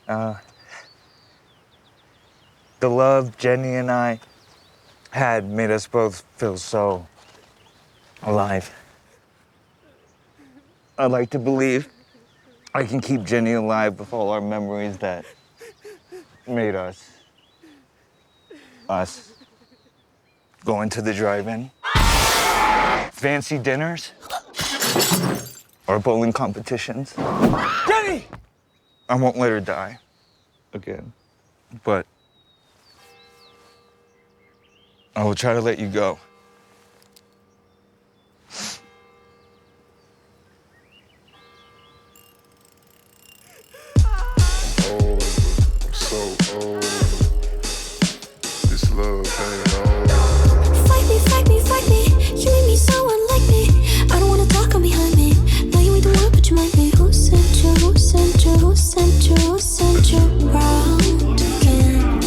The love Jenny and I had made us both feel so alive. I'd like to believe I can keep Jenny alive with all our memories that made us. Us. Going to the drive-in. Fancy dinners. Or bowling competitions. Jenny! I won't let her die again, but I will try to let you go. Old, I'm so old. This love ain't old. Fight me. You make me so unlike me. I don't wanna talk on behind me. Now you ain't the one, but you might be. Who sent you round again?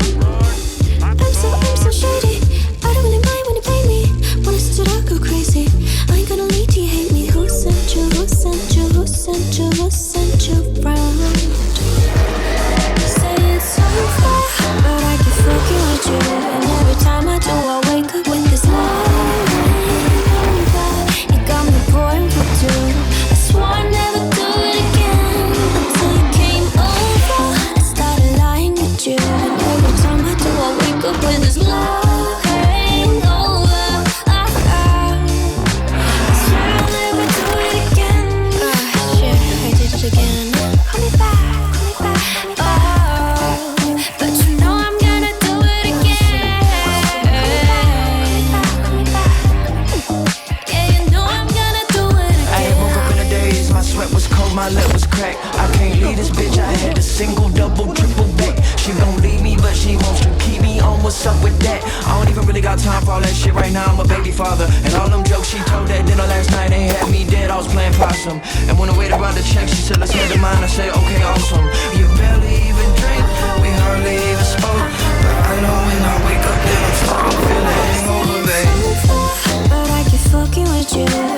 I'm so shady. I don't really mind when you pay me. When I stood up, go crazy. I ain't gonna lead you, hate me. Who sent you round? Say it's over, but I keep fucking with you. And every time I do, I wake up with this love. You got me pouring for two. I swore I'd never do it again until you came over. I started lying with you. And every time I do, I wake up with this love hangover. I swear I'll never do it again. Shit, I did it again. Call me back. But you know I'm gonna do it again. Yeah, you know I'm gonna do it again. I woke up in the days, my sweat was cold, my lip was cracked. I can't leave this bitch, I had a single, double, triple back. She gon' leave me, but she wants to keep me on, what's up with that? I don't even really got time for all that shit right now, I'm a baby father. And all them jokes she told at dinner last night ain't had me dead, I was playing possum. And when I waited around the check, she said let's head to mine, I say okay, awesome. You barely even drink, we hardly even spoke. But I know when I wake up then I'm still feeling hangover, babe. But I keep fucking with you.